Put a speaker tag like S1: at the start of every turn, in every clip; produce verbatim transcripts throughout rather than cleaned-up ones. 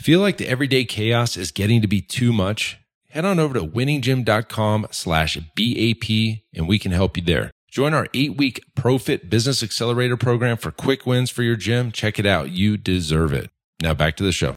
S1: Feel like the everyday chaos is getting to be too much? Head on over to winninggym.com slash BAP and we can help you there. Join our eight-week ProFit Business Accelerator program for quick wins for your gym. Check it out. You deserve it. Now back to the show.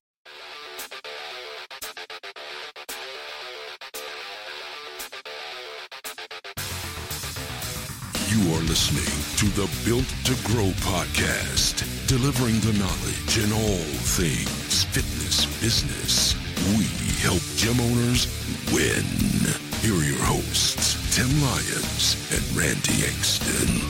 S2: You are listening to the Built to Grow podcast, delivering the knowledge in all things fitness business. We help gym owners win. Here are your hosts, Tim Lyons and Randy Engston.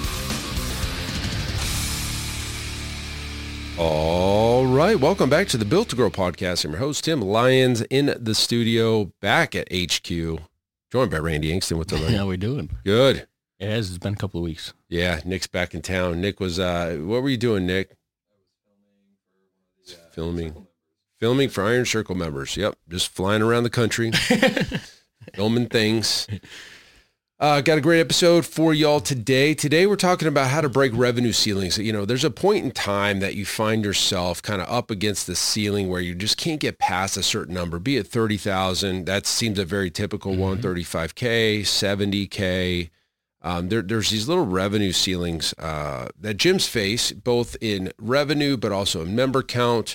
S3: All right, welcome back to the Built to Grow podcast. I'm your host, Tim Lyons, in the studio, back at H Q, joined by Randy Engston. What's up, buddy?
S4: How we doing?
S3: Good.
S4: It has. It's been a couple of weeks.
S3: Yeah, Nick's back in town. Nick was, uh, what were you doing, Nick? Filming. Filming for Iron Circle members. Yep, just flying around the country, filming things. Uh, got a great episode for y'all today. Today we're talking about how to break revenue ceilings. You know, there's a point in time that you find yourself kind of up against the ceiling where you just can't get past a certain number, be it thirty thousand. That seems a very typical mm-hmm. one, thirty-five K, seventy K. Um, there, there's these little revenue ceilings uh, that gyms face, both in revenue, but also in member count.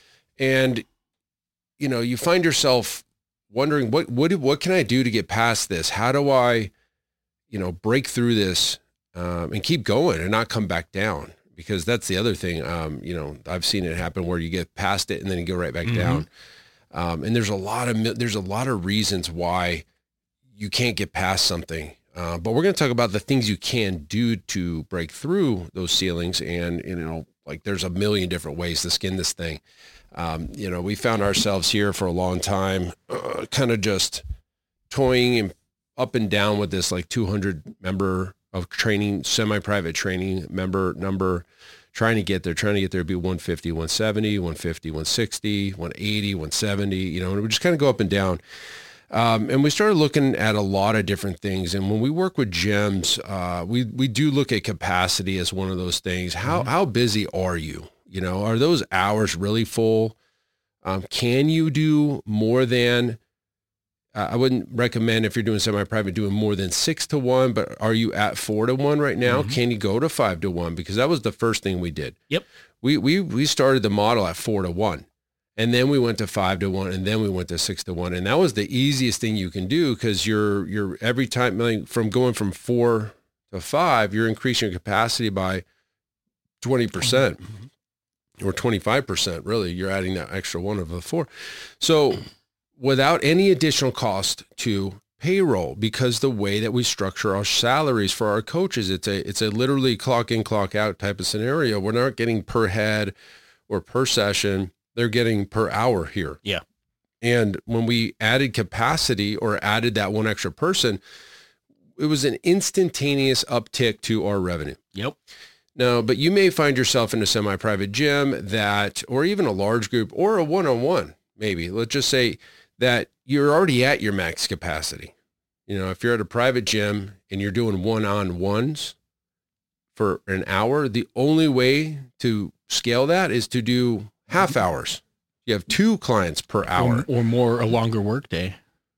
S3: And, you know, you find yourself wondering, what, what, what can I do to get past this? How do I, you know, break through this um, and keep going and not come back down? Because that's the other thing. Um, you know, I've seen it happen where you get past it and then you go right back mm-hmm. down. Um, and there's a lot of, there's a lot of reasons why you can't get past something. Uh, but we're going to talk about the things you can do to break through those ceilings. And, you know, like there's a million different ways to skin this thing. Um, you know, we found ourselves here for a long time, uh, kind of just toying and up and down with this like two hundred member of training, semi-private training member number, trying to get there, trying to get there to be one fifty, one seventy, one fifty, one sixty, one eighty, one seventy, you know, and we just kind of go up and down. Um, and we started looking at a lot of different things. And when we work with gyms, uh, we, we do look at capacity as one of those things. How, mm-hmm. how busy are you? You know, are those hours really full? Um, can you do more than, uh, I wouldn't recommend if you're doing semi-private doing more than six to one, but are you at four to one right now? Mm-hmm. Can you go to five to one? Because that was the first thing we did.
S4: Yep. We,
S3: we, we started the model at four to one. And then we went to five to one, and then we went to six to one, and that was the easiest thing you can do because you're you're every time like, from going from four to five, you're increasing your capacity by twenty percent mm-hmm. or twenty-five percent. Really, you're adding that extra one of the four. So, without any additional cost to payroll, because the way that we structure our salaries for our coaches, it's a it's a literally clock in, clock out type of scenario. We're not getting per head or per session. They're getting per hour here.
S4: Yeah.
S3: And when we added capacity or added that one extra person, it was an instantaneous uptick to our revenue.
S4: Yep.
S3: Now, but you may find yourself in a semi-private gym that, or even a large group or a one-on-one, maybe. Let's just say that you're already at your max capacity. You know, if you're at a private gym and you're doing one-on-ones for an hour, the only way to scale that is to do half hours. You have two clients per hour.
S4: Or, or more, a longer work day.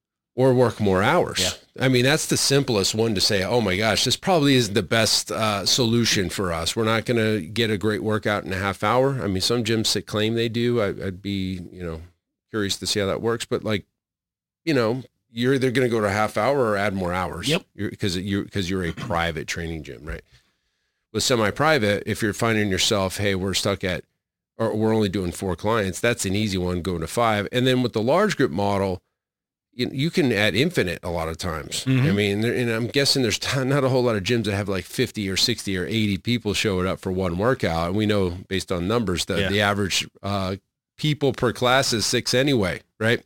S3: Or work more hours.
S4: Yeah.
S3: I mean, that's the simplest one to say, oh my gosh, this probably isn't the best uh, solution for us. We're not going to get a great workout in a half hour. I mean, some gyms that claim they do, I, I'd be, you know, curious to see how that works. But like, you know, you're either going to go to a half hour or add more hours.
S4: Yep.
S3: Because you're, because you're, you're a private training gym, right? With semi-private, if you're finding yourself, hey, we're stuck at, or we're only doing four clients, that's an easy one, going to five. And then with the large group model, you, you can add infinite a lot of times. Mm-hmm. I mean, there, and I'm guessing there's not a whole lot of gyms that have like fifty or sixty or eighty people showing up for one workout. And we know based on numbers that yeah. the average uh, people per class is six anyway, right?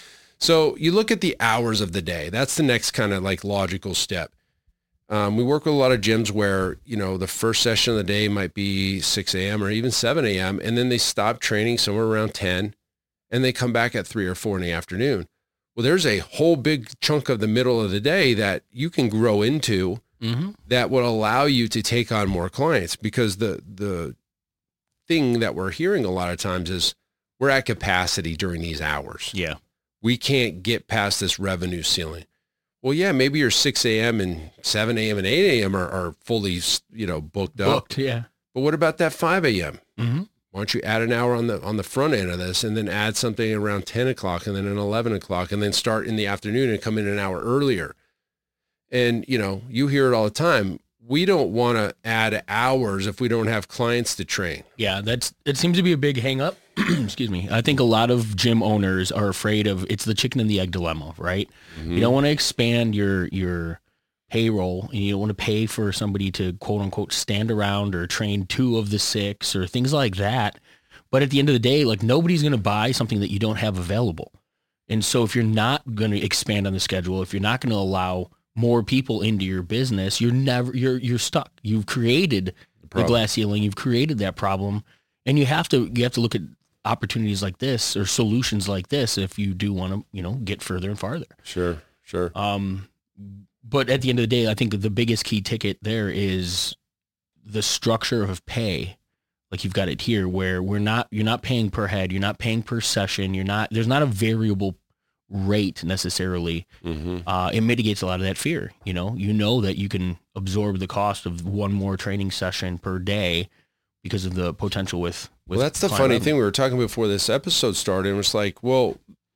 S3: So you look at the hours of the day. That's the next kind of like logical step. Um, we work with a lot of gyms where, you know, the first session of the day might be six a.m. or even seven a.m. and then they stop training somewhere around ten and they come back at three or four in the afternoon. Well, there's a whole big chunk of the middle of the day that you can grow into mm-hmm. that will allow you to take on more clients, because the, the thing that we're hearing a lot of times is we're at capacity during these hours.
S4: Yeah.
S3: We can't get past this revenue ceiling. Well, yeah, maybe your six a.m. and seven a.m. and eight a.m. are, are fully, you know, booked up.
S4: Booked, yeah.
S3: But what about that five a.m.?
S4: Mm-hmm.
S3: Why don't you add an hour on the on the front end of this, and then add something around ten o'clock, and then an eleven o'clock, and then start in the afternoon and come in an hour earlier? And, you know, you hear it all the time. We don't want to add hours if we don't have clients to train.
S4: Yeah, that's it seems to be a big hang up. Excuse me. I think a lot of gym owners are afraid of it's the chicken and the egg dilemma, right? Mm-hmm. You don't want to expand your your payroll, and you don't want to pay for somebody to quote unquote stand around or train two of the six or things like that. But at the end of the day, like nobody's going to buy something that you don't have available. And so if you're not going to expand on the schedule, if you're not going to allow more people into your business, you're never you're you're stuck. You've created the, the glass ceiling. You've created that problem, and you have to you have to look at opportunities like this or solutions like this if you do want to, you know, get further and farther.
S3: Sure, sure.
S4: Um, but at the end of the day, I think the biggest key ticket there is the structure of pay. Like you've got it here, where we're not you're not paying per head, you're not paying per session, you're not there's not a variable rate necessarily.
S3: Mm-hmm.
S4: Uh, it mitigates a lot of that fear. You know, you know that you can absorb the cost of one more training session per day because of the potential with, with
S3: well, that's the funny revenue. thing. We were talking before this episode started, and it's like, well,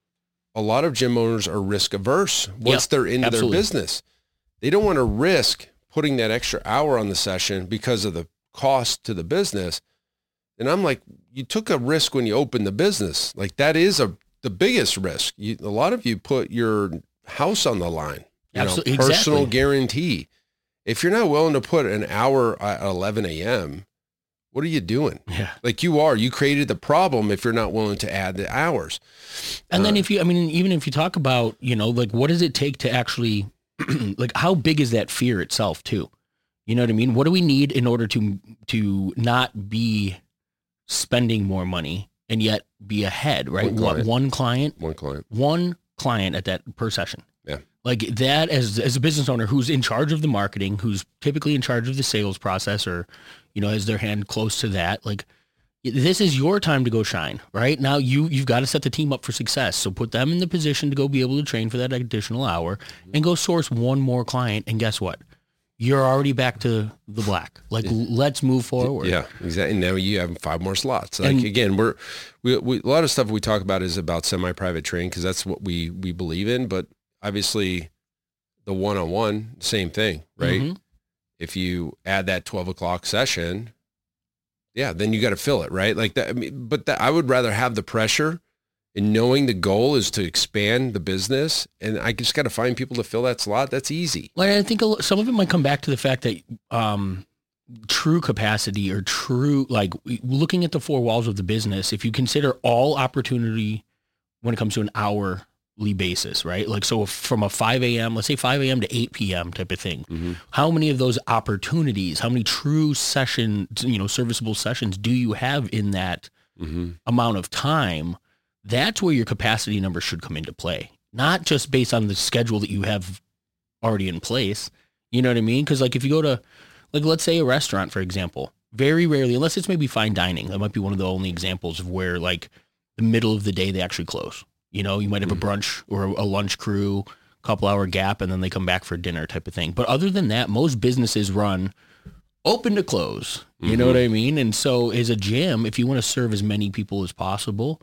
S3: a lot of gym owners are risk averse once yep, they're into absolutely. their business. They don't want to risk putting that extra hour on the session because of the cost to the business. And I'm like, you took a risk when you opened the business. Like that is a the biggest risk. You, a lot of you put your house on the line, you
S4: Absolutely,
S3: know, personal
S4: exactly.
S3: guarantee. If you're not willing to put an hour at eleven a.m., what are you doing?
S4: Yeah.
S3: Like you are, you created the problem if you're not willing to add the hours.
S4: And uh, then if you, I mean, even if you talk about, you know, like what does it take to actually, like how big is that fear itself too? You know what I mean? What do we need in order to, to not be spending more money and yet be ahead, right?
S3: One client.
S4: What, one client,
S3: one client,
S4: one client at that per session.
S3: Yeah.
S4: Like that as, as a business owner who's in charge of the marketing, who's typically in charge of the sales process or, you know, has their hand close to that. Like this is your time to go shine, right? Now you, you've got to set the team up for success. So put them in the position to go be able to train for that additional hour and go source one more client. And guess what? You're already back to the black. Like, let's move forward.
S3: Yeah, exactly. Now you have five more slots. Like, and, again, we're we, we a lot of stuff we talk about is about semi-private training because that's what we we believe in. But obviously, the one-on-one, same thing, right? Mm-hmm. If you add that twelve o'clock session, yeah, then you got to fill it, right? Like that. I mean, but that, I would rather have the pressure. And knowing the goal is to expand the business, and I just got to find people to fill that slot. That's easy.
S4: Like I think some of it might come back to the fact that um, true capacity or true, like looking at the four walls of the business, if you consider all opportunity when it comes to an hourly basis, right? Like, so from a five a.m., let's say five a.m. to eight p.m. type of thing, mm-hmm. how many of those opportunities, how many true session, you know, serviceable sessions do you have in that mm-hmm. amount of time? That's where your capacity number should come into play, not just based on the schedule that you have already in place. You know what I mean? Because like if you go to, like let's say a restaurant, for example, very rarely, unless it's maybe fine dining, that might be one of the only examples of where like the middle of the day they actually close. You know, you might have a brunch or a lunch crew, couple hour gap, and then they come back for dinner type of thing. But other than that, most businesses run open to close. You mm-hmm. know what I mean? And so as a gym, if you want to serve as many people as possible,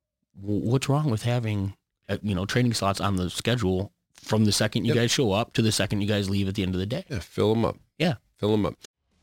S4: what's wrong with having, uh, you know, training slots on the schedule from the second you yep. guys show up to the second you guys leave at the end of the day?
S3: Yeah, fill them up.
S4: Yeah.
S3: Fill them up.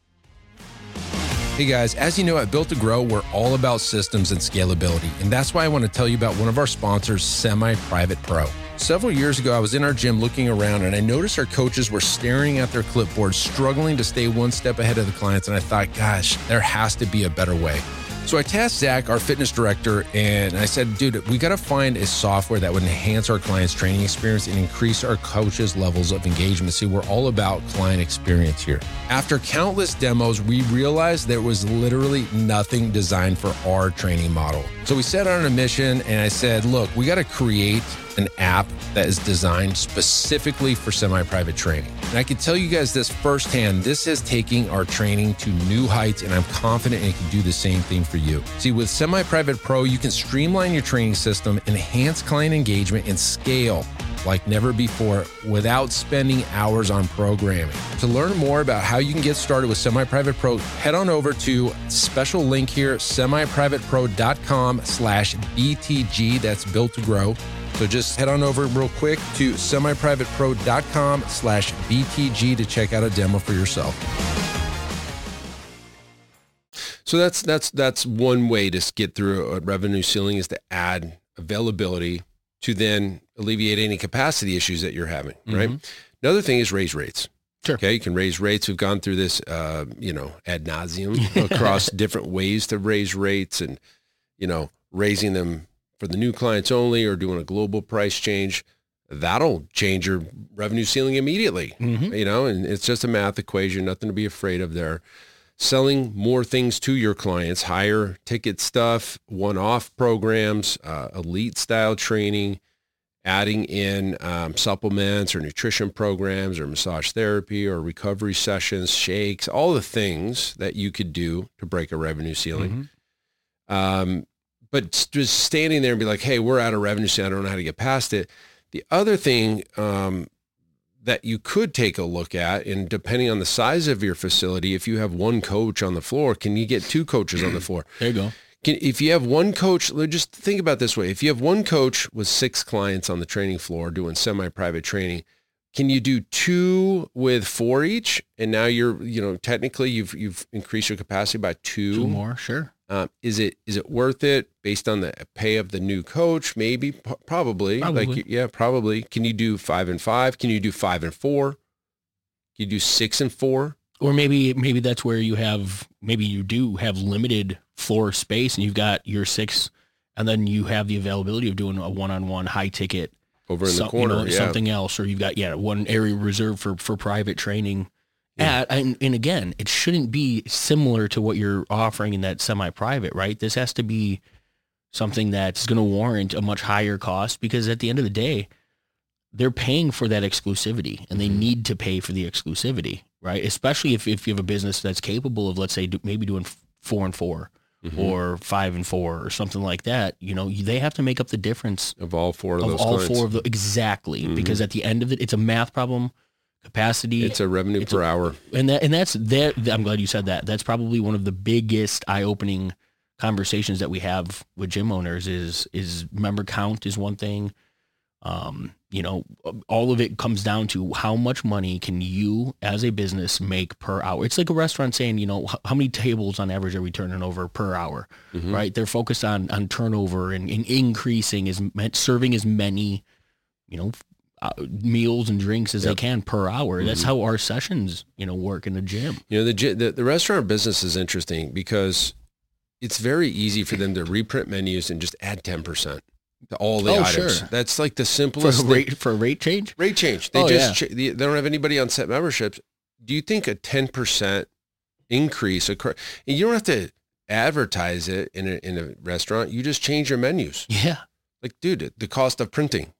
S1: Hey guys, as you know, at Built to Grow, we're all about systems and scalability. And that's why I want to tell you about one of our sponsors, Semi-Private Pro. Several years ago, I was in our gym looking around and I noticed our coaches were staring at their clipboards, struggling to stay one step ahead of the clients. And I thought, gosh, there has to be a better way. So I tasked Zach, our fitness director, and I said, dude, we got to find a software that would enhance our clients' training experience and increase our coaches' levels of engagement. See, we're all about client experience here. After countless demos, we realized there was literally nothing designed for our training model. So we set out on a mission and I said, look, we got to create an app that is designed specifically for semi-private training. And I can tell you guys this firsthand, this is taking our training to new heights, and I'm confident it can do the same thing for you. See, with Semi-Private Pro, you can streamline your training system, enhance client engagement, and scale like never before without spending hours on programming. To learn more about how you can get started with Semi-Private Pro, head on over to special link here, semiprivatepro.com slash BTG. That's built to grow. So just head on over real quick to semiprivatepro.com slash BTG to check out a demo for yourself.
S3: So that's that's that's one way to get through a revenue ceiling, is to add availability to then alleviate any capacity issues that you're having, right? Mm-hmm. Another thing is raise rates.
S4: Sure.
S3: Okay, you can raise rates. We've gone through this, uh, you know, ad nauseum across different ways to raise rates, and, you know, raising them for the new clients only or doing a global price change. That'll change your revenue ceiling immediately, mm-hmm. you know, and it's just a math equation, nothing to be afraid of there. Selling more things to your clients, higher ticket stuff, one-off programs, uh, elite style training, adding in um, supplements or nutrition programs or massage therapy or recovery sessions, shakes, all the things that you could do to break a revenue ceiling. Mm-hmm. Um, but just standing there and be like, hey, we're out of revenue ceiling, I don't know how to get past it. The other thing um, that you could take a look at, and depending on the size of your facility, if you have one coach on the floor, can you get two coaches on the floor?
S4: There you go.
S3: Can, if you have one coach, just think about it this way. If you have one coach with six clients on the training floor doing semi-private training, can you do two with four each? And now you're, you know, technically you've you've increased your capacity by two.
S4: Two more, sure.
S3: Um, is it is it worth it based on the pay of the new coach? Maybe, p- probably.
S4: Probably.
S3: Like, yeah, probably. Can you do five and five? Can you do five and four? Can you do six and four?
S4: Or maybe maybe that's where you have, maybe you do have limited floor space and you've got your six, and then you have the availability of doing a one-on-one high ticket
S3: over in
S4: some,
S3: the corner,
S4: you know,
S3: yeah.
S4: something else, or you've got, yeah, one area reserved for, for private training. Yeah. At, and, and again, it shouldn't be similar to what you're offering in that semi-private, right? This has to be something that's going to warrant a much higher cost, because at the end of the day, they're paying for that exclusivity, and they mm-hmm. need to pay for the exclusivity, right? Especially if, if you have a business that's capable of, let's say, do, maybe doing four and four mm-hmm. or five and four or something like that. You know, they have to make up the difference
S3: of all four of,
S4: of
S3: those
S4: all
S3: clients.
S4: four of the exactly,
S3: mm-hmm.
S4: because at the end of it, it's a math problem. Capacity.
S3: It's a revenue it's per a, hour.
S4: And that, and that's that. I'm glad you said that. That's probably one of the biggest eye-opening conversations that we have with gym owners is, is member count is one thing. Um, you know, all of it comes down to how much money can you as a business make per hour. It's like a restaurant saying, you know, how many tables on average are we turning over per hour, mm-hmm. right? They're focused on, on turnover and, and increasing as serving as many, you know, Uh, meals and drinks as yep. they can per hour. Mm-hmm. That's how our sessions, you know, work in the gym.
S3: You know, the, the the restaurant business is interesting because it's very easy for them to reprint menus and just add ten percent to all the
S4: oh,
S3: items.
S4: Sure.
S3: That's like the simplest
S4: for a rate, for a rate change.
S3: Rate change. They
S4: oh,
S3: just
S4: yeah.
S3: ch- they don't have anybody on set memberships. Do you think a ten percent increase occur? And you don't have to advertise it in a in a restaurant. You just change your menus.
S4: Yeah.
S3: Like, dude, the cost of printing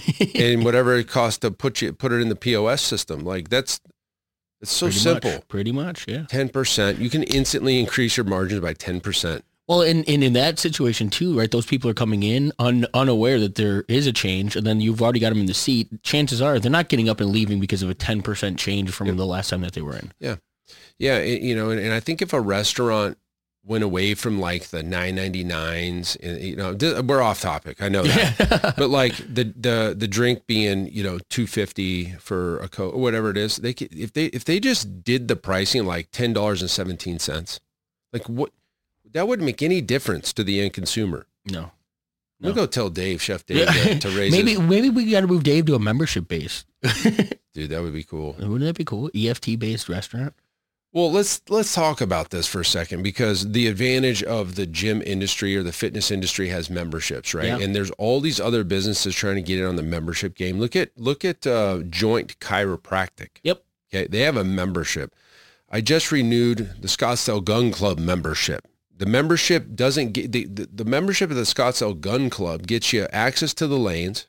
S3: and whatever it costs to put you put it in the P O S system, like that's it's so
S4: pretty
S3: simple.
S4: Much, pretty much, yeah.
S3: Ten percent, you can instantly increase your margins by ten percent.
S4: Well, and, and in that situation too, right? Those people are coming in un, unaware that there is a change, and then you've already got them in the seat. Chances are they're not getting up and leaving because of a ten percent change from yeah. the last time that they were in.
S3: Yeah, yeah, it, you know, and, and I think if a restaurant went away from like the nine ninety-nines, and you know, we're off topic, I know that, but like the the the drink being, you know, two fifty for a Coke or whatever it is, they could, if they if they just did the pricing like ten dollars and seventeen cents, like what, that wouldn't make any difference to the end consumer.
S4: No, no.
S3: We'll go tell Dave, Chef Dave, to, to raise
S4: maybe
S3: his...
S4: maybe we got to move Dave to a membership base.
S3: Dude, that would be cool.
S4: Wouldn't that be cool? E F T based restaurant.
S3: Well, let's let's talk about this for a second, because the advantage of the gym industry or the fitness industry has memberships, right?
S4: Yeah.
S3: And there's all these other businesses trying to get in on the membership game. Look at look at uh, Joint Chiropractic.
S4: Yep.
S3: Okay, they have a membership. I just renewed the Scottsdale Gun Club membership. The membership doesn't get the, the the membership of the Scottsdale Gun Club gets you access to the lanes,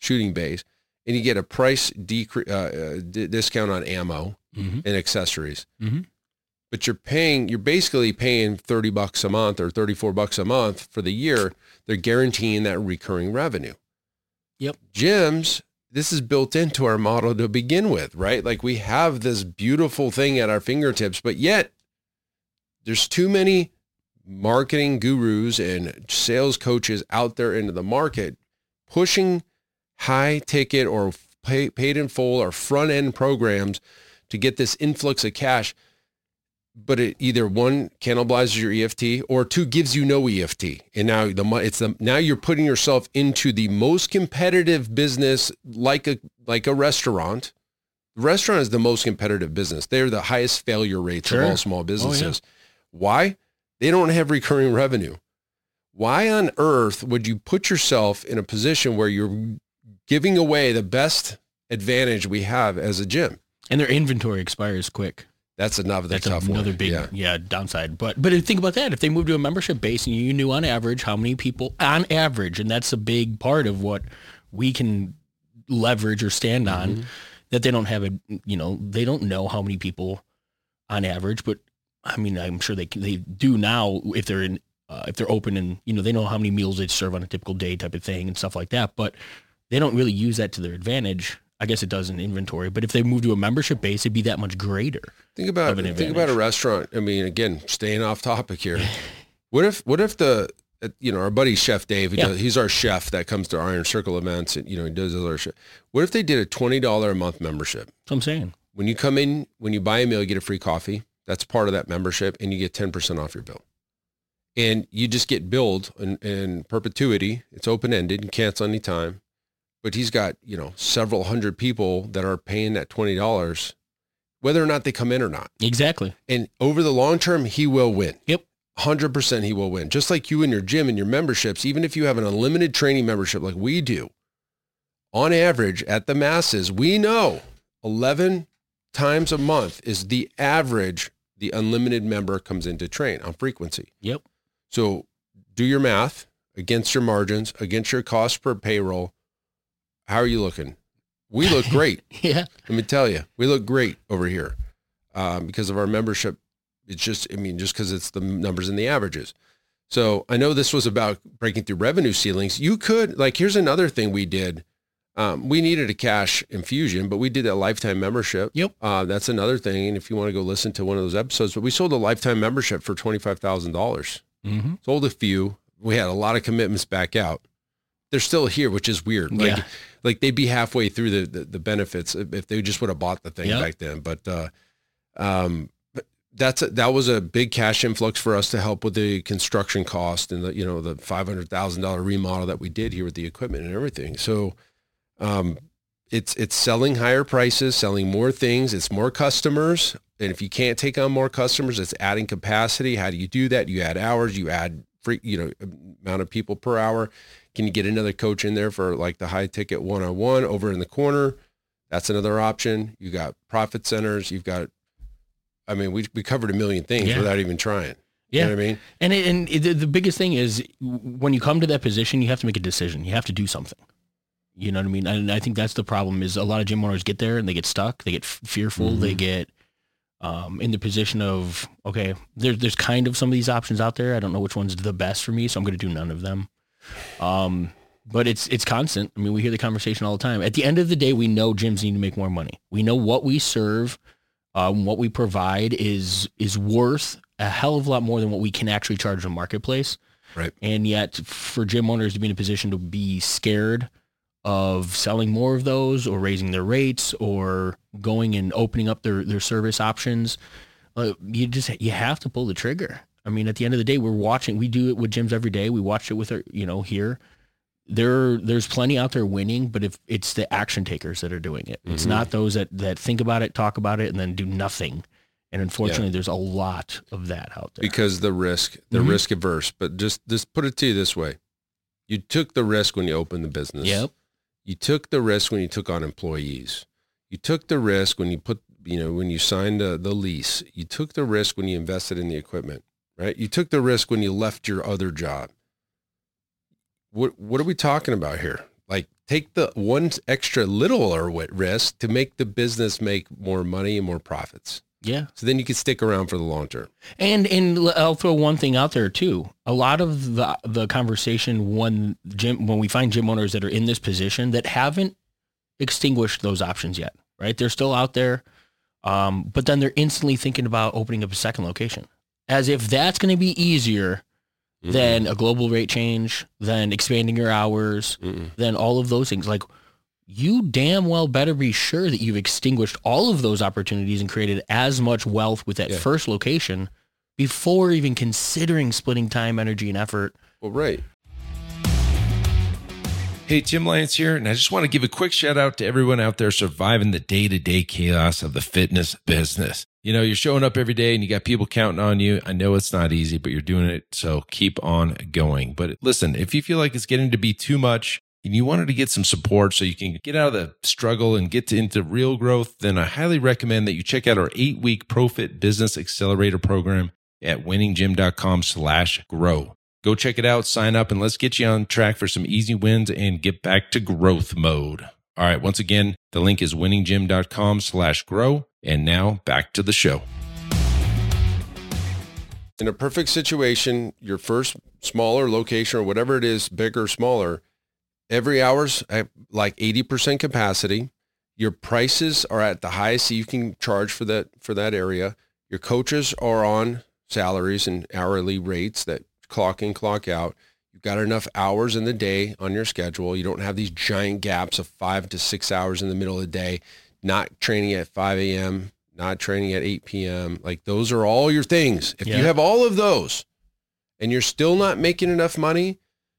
S3: shooting bays, and you get a price decre- uh, uh, d- discount on ammo
S4: Mm-hmm.
S3: and accessories.
S4: Mm-hmm.
S3: But you're paying, you're basically paying thirty bucks a month or thirty-four bucks a month for the year. They're guaranteeing that recurring revenue.
S4: Yep.
S3: Gyms, this is built into our model to begin with, right? Like we have this beautiful thing at our fingertips, but yet there's too many marketing gurus and sales coaches out there into the market pushing high ticket or pay, paid in full or front end programs to get this influx of cash, but it either one cannibalizes your E F T or two gives you no E F T. And now the it's the now you're putting yourself into the most competitive business, like a like a restaurant. The restaurant is the most competitive business. They're the highest failure rates
S4: Sure.
S3: of all small businesses.
S4: Oh, yeah.
S3: Why? They don't have recurring revenue. Why on earth would you put yourself in a position where you're giving away the best advantage we have as a gym?
S4: And their inventory expires quick.
S3: That's another
S4: That's
S3: tough
S4: another
S3: one.
S4: big
S3: Yeah.
S4: yeah. downside. But but think about that. If they move to a membership base and you knew on average how many people on average, and that's a big part of what we can leverage or stand on,
S3: Mm-hmm.
S4: that they don't have a you know they don't know how many people on average. But I mean, I'm sure they they do now if they're in uh, if they're open and you know they know how many meals they serve on a typical day type of thing and stuff like that. But they don't really use that to their advantage. I guess it does in inventory, but if they move to a membership base, it'd be that much greater.
S3: Think about
S4: of an
S3: think about a
S4: advantage.
S3: restaurant. I mean, again, staying off topic here. What if what if the uh, you know our buddy Chef Dave, he
S4: Yeah.
S3: does, he's our chef that comes to Iron Circle events, and you know he does other shit. What if they did a twenty dollar a month membership?
S4: That's what I'm saying.
S3: When you come in, when you buy a meal, you get a free coffee. That's part of that membership, and you get ten percent off your bill. And you just get billed in, in perpetuity. It's open ended. You cancel anytime. But he's got, you know, several hundred people that are paying that twenty dollars, whether or not they come in or not.
S4: Exactly.
S3: And over the long term, he will win.
S4: Yep.
S3: one hundred percent he will win. Just like you and your gym and your memberships, even if you have an unlimited training membership like we do, on average at the masses, we know eleven times a month is the average the unlimited member comes in to train on frequency.
S4: Yep.
S3: So do your math against your margins, against your cost per payroll. How are you looking? We look great.
S4: Yeah.
S3: Let me tell you, we look great over here um, because of our membership. It's just, I mean, just because it's the numbers and the averages. So I know this was about breaking through revenue ceilings. You could, like, here's another thing we did. Um, we needed a cash infusion, but we did that lifetime membership.
S4: Yep.
S3: Uh, that's another thing. And if you want to go listen to one of those episodes, but we sold a lifetime membership for twenty-five thousand dollars.
S4: Mm-hmm.
S3: Sold a few. We had a lot of commitments back out. They're still here, which is weird. Like,
S4: Yeah.
S3: like they'd be halfway through the, the, the benefits if they just would have bought the thing
S4: Yep.
S3: back then. But, uh, um, but that's, a, that was a big cash influx for us to help with the construction cost and the, you know, the five hundred thousand dollars remodel that we did here with the equipment and everything. So, um, it's, it's selling higher prices, selling more things. It's more customers. And if you can't take on more customers, it's adding capacity. How do you do that? You add hours, you add free, you know, amount of people per hour. Can you get another coach in there for like the high ticket one-on-one over in the corner? That's another option. You got profit centers. You've got, I mean, we we covered a million things
S4: Yeah.
S3: without even trying.
S4: Yeah.
S3: You know what I mean?
S4: And it, and it, the- the biggest thing is when you come to that position, you have to make a decision. You have to do something. You know what I mean? And I think that's the problem is a lot of gym owners get there and they get stuck. They get f- fearful.
S3: Mhm.
S4: They get um, in the position of, okay, there's, there's kind of some of these options out there. I don't know which one's the best for me, so I'm going to do none of them. Um, but it's, it's constant. I mean, we hear the conversation all the time. At the end of the day, we know gyms need to make more money. We know what we serve, um, what we provide is, is worth a hell of a lot more than what we can actually charge in the marketplace.
S3: Right.
S4: And yet for gym owners to be in a position to be scared of selling more of those or raising their rates or going and opening up their, their service options, uh, you just, you have to pull the trigger. I mean, at the end of the day, we're watching, we do it with gyms every day. We watch it with our, you know, here. There, there's plenty out there winning, but if it's the action takers that are doing it, it's
S3: Mhm.
S4: not those that, that think about it, talk about it, and then do nothing. And unfortunately, there's a lot of that out there.
S3: Because the risk, they're
S4: Mhm.
S3: risk averse. But just, just put it to you this way. You took the risk when you opened the business.
S4: Yep.
S3: You took the risk when you took on employees. You took the risk when you put, you know, when you signed the, the lease. You took the risk when you invested in the equipment, right? You took the risk when you left your other job. What what are we talking about here? Like, take the one extra littler risk to make the business make more money and more profits.
S4: Yeah.
S3: So then you can stick around for the long term.
S4: And and I'll throw one thing out there too. A lot of the the conversation when gym when we find gym owners that are in this position that haven't extinguished those options yet, right? They're still out there, um, but then they're instantly thinking about opening up a second location, as if that's going to be easier mm-hmm. than a global rate change, than expanding your hours, Mm-mm. than all of those things. Like, you damn well better be sure that you've extinguished all of those opportunities and created as much wealth with that yeah. first location before even considering splitting time, energy, and effort.
S3: Well, right.
S1: Hey, Tim Lance here, and I just want to give a quick shout out to everyone out there surviving the day-to-day chaos of the fitness business. You know, you're showing up every day and you got people counting on you. I know it's not easy, but you're doing it, so keep on going. But listen, if you feel like it's getting to be too much, and you wanted to get some support so you can get out of the struggle and get to, into real growth, then I highly recommend that you check out our eight-week ProFit Business Accelerator program at winninggym.com slash grow. Go check it out, sign up, and let's get you on track for some easy wins and get back to growth mode. All right, once again, the link is winninggym.com slash grow. And now back to the show.
S3: In a perfect situation, your first smaller location or whatever it is, bigger or smaller, every hour's at like eighty percent capacity. Your prices are at the highest you can charge for that for that area. Your coaches are on salaries and hourly rates that clock in, clock out. You've got enough hours in the day on your schedule. You don't have these giant gaps of five to six hours in the middle of the day, not training at five a.m., not training at eight p.m. Like, those are all your things. If yeah. you have all of those and you're still not making enough money,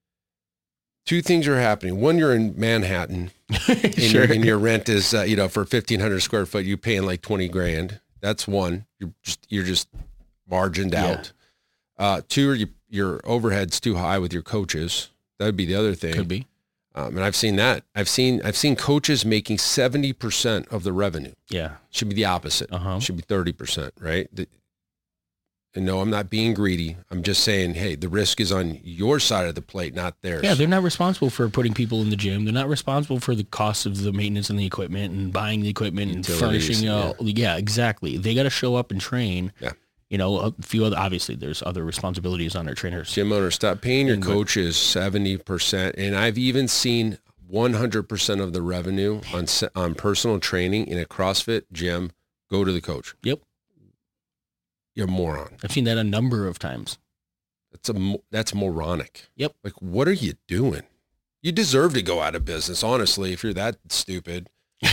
S3: two things are happening. One, you're in Manhattan and,
S4: sure.
S3: your, and your rent is, uh, you know, for fifteen hundred square foot, you're paying like twenty grand. That's one. You're just, you're just margined
S4: yeah.
S3: out. Uh, two, you, your overhead's too high with your coaches. That would be the other thing.
S4: Could be.
S3: Um, and I've seen that. I've seen, I've seen coaches making seventy percent of the revenue.
S4: Yeah.
S3: Should be the opposite.
S4: Uh-huh.
S3: Should be thirty percent, right? The, And no, I'm not being greedy. I'm just saying, hey, the risk is on your side of the plate, not theirs.
S4: Yeah, they're not responsible for putting people in the gym. They're not responsible for the cost of the maintenance and the equipment and buying the equipment Utilities, and furnishing. Uh, yeah. yeah, exactly. They got to show up and train.
S3: Yeah.
S4: You know, a few other, obviously there's other responsibilities on our trainers.
S3: Gym owners, stop paying your coaches seventy percent. And I've even seen one hundred percent of the revenue on on personal training in a CrossFit gym go to the coach.
S4: Yep.
S3: You're a moron.
S4: I've seen that a number of times.
S3: That's a that's moronic.
S4: Yep.
S3: Like, what are you doing? You deserve to go out of business, honestly, if you're that stupid.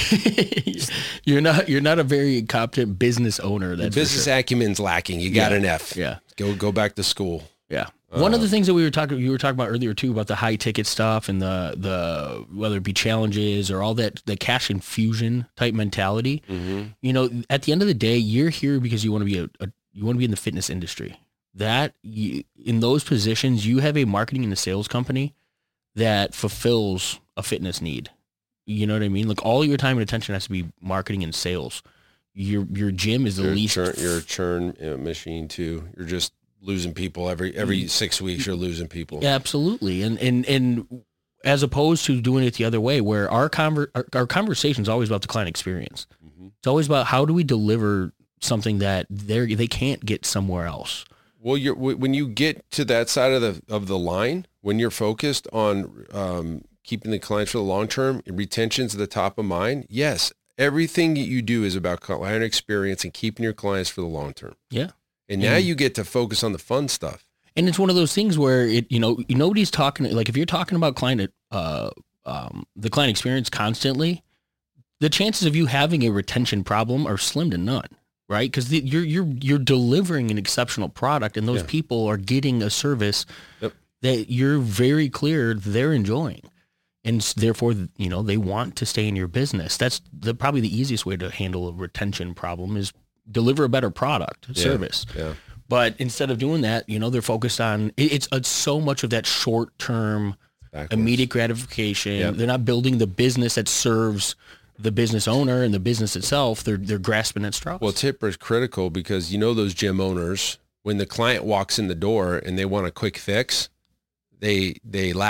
S4: you're not you're not a very competent business owner. That's
S3: Your business
S4: sure.
S3: acumen's lacking. You got
S4: yeah.
S3: an F.
S4: Yeah.
S3: Go go back to school.
S4: Yeah. One uh, of the things that we were talking you were talking about earlier too, about the high ticket stuff and the the whether it be challenges or all that, the cash infusion type mentality.
S3: Mm-hmm.
S4: You know, at the end of the day, you're here because you want to be a, a you want to be in the fitness industry. That you, in those positions, you have a marketing and a sales company that fulfills a fitness need. You know what I mean? Like, all your time and attention has to be marketing and sales. Your your gym is the
S3: you're
S4: least.
S3: Churn, you're a churn uh, machine too. You're just losing people every every six weeks. You're losing people.
S4: Yeah, absolutely. And and and as opposed to doing it the other way, where our conver- our, our conversation is always about the client experience. Mm-hmm. It's always about how do we deliver something that they they can't get somewhere else.
S3: Well, you're when you get to that side of the of the line, when you're focused on um, keeping the clients for the long term, retention's at the top of mind. Yes, everything that you do is about client experience and keeping your clients for the long term.
S4: Yeah,
S3: and now and, you get to focus on the fun stuff.
S4: And it's one of those things where it, you know, nobody's talking, like if you're talking about client, uh, um, the client experience constantly, the chances of you having a retention problem are slim to none. Right, because you're you're you're delivering an exceptional product, and those yeah. people are getting a service
S3: yep.
S4: that you're very clear they're enjoying, and therefore, you know, they want to stay in your business. That's the probably the easiest way to handle a retention problem is deliver a better product,
S3: yeah.
S4: service.
S3: Yeah.
S4: But instead of doing that, you know, they're focused on it's, it's so much of that short term, immediate gratification.
S3: Yep.
S4: They're not building the business that serves the business owner and the business itself. They're they're grasping at straws.
S3: Well, tip is critical because you know those gym owners, when the client walks in the door and they want a quick fix, they they laugh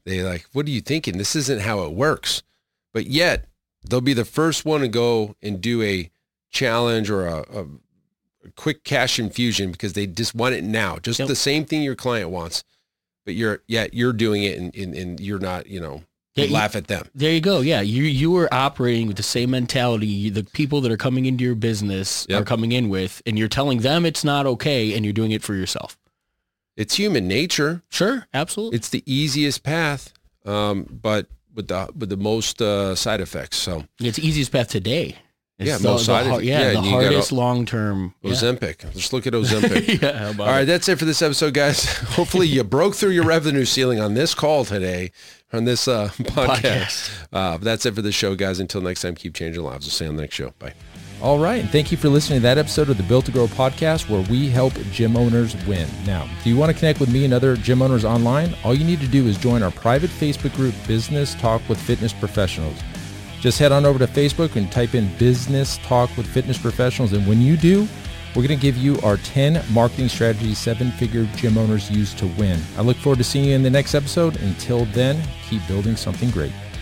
S3: They like, what are you thinking? This isn't how it works. But yet they'll be the first one to go and do a challenge or a, a, a quick cash infusion because they just want it now. Just yep. the same thing your client wants, but you're, yet you're doing it and, and, and you're not, you know, yeah, you laugh at them.
S4: There you go. Yeah. You, you were operating with the same mentality. The people that are coming into your business yep. are coming in with, and you're telling them it's not okay. And you're doing it for yourself.
S3: It's human nature.
S4: Sure. Absolutely.
S3: It's the easiest path. Um, but with the, with the most, uh, side effects. So
S4: it's the easiest path today. It's
S3: yeah,
S4: the,
S3: most
S4: the,
S3: side
S4: the, yeah,
S3: yeah,
S4: the hardest long-term.
S3: Ozempic.
S4: Yeah.
S3: Let's look at Ozempic.
S4: yeah,
S3: All right,
S4: it?
S3: that's it for this episode, guys. Hopefully you broke through your revenue ceiling on this call today, on this uh, podcast. podcast. Uh, but that's it for the show, guys. Until next time, keep changing lives. We'll see you on the next show. Bye.
S1: All right, and thank you for listening to that episode of the Built to Grow podcast, where we help gym owners win. Now, do you want to connect with me and other gym owners online? All you need to do is join our private Facebook group, Business Talk with Fitness Professionals. Just head on over to Facebook and type in Business Talk with Fitness Professionals. And when you do, we're going to give you our ten marketing strategies seven-figure gym owners use to win. I look forward to seeing you in the next episode. Until then, keep building something great.